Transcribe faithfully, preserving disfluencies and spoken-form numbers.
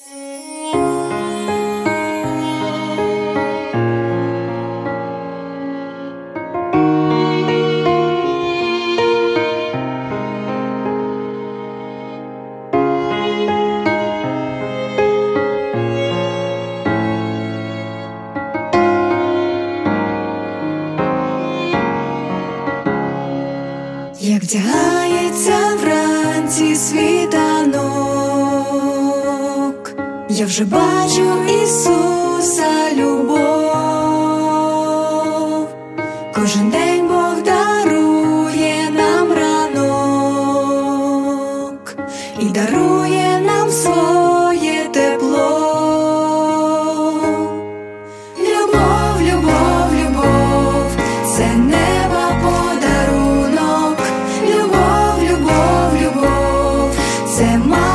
Як вдягається вранці світанок, я вже бачу Ісуса любов. Кожен день Бог дарує нам ранок і дарує нам своє тепло. Любов, любов, любов – це неба подарунок. Любов, любов, любов – це